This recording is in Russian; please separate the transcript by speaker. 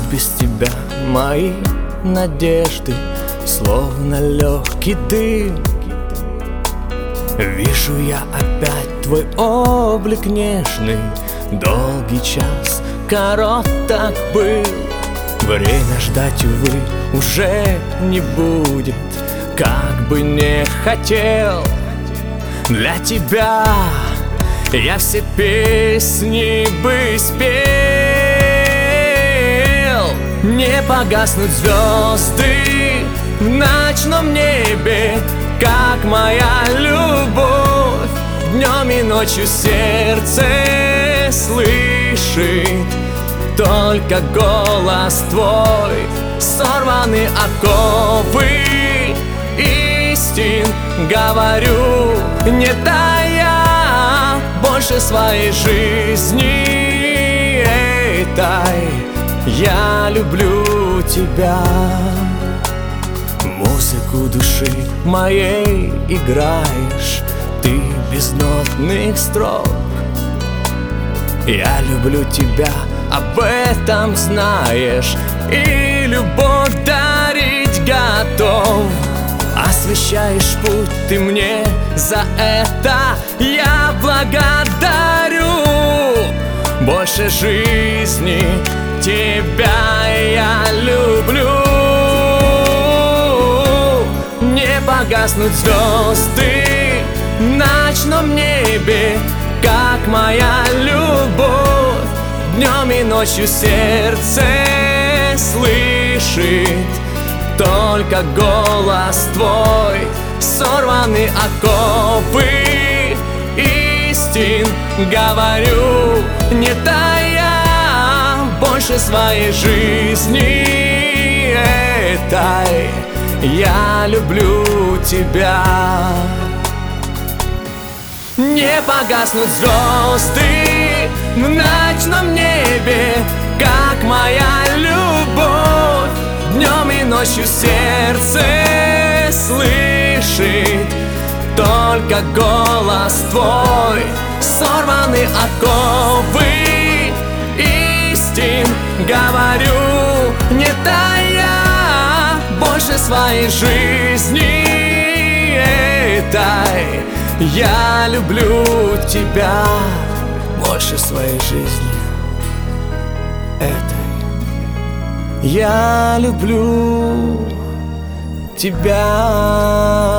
Speaker 1: без тебя мои надежды словно легкий дым. Вижу я опять твой облик нежный, долгий час короток был. Время ждать, увы, уже не будет, как бы не хотел. Для тебя я все песни бы спел. Не погаснут звезды в ночном небе, как моя любовь. Днем и ночью сердце слышит только голос твой. Сорваны оковы истин, говорю, не тая больше своей жизни этой. Я люблю тебя. Музыку души моей играешь ты без нотных строк. Я люблю тебя, об этом знаешь, и любовь дарить готов. Освещаешь путь ты мне, за это я благодарю. Больше жизни тебя я люблю. Не погаснут звезды в ночном небе, как моя любовь. Днем и ночью сердце слышит только голос твой. Сорваны оковы истин, говорю, не тая больше своей жизни этой. Я люблю тебя. Не погаснут звезды в ночном небе, как моя любовь. Днем и ночью сердце слышит только голос твой. Сорваны оковы истин, говорю, не тая больше своей жизни этой. Я люблю тебя больше своей жизни этой. Я люблю тебя.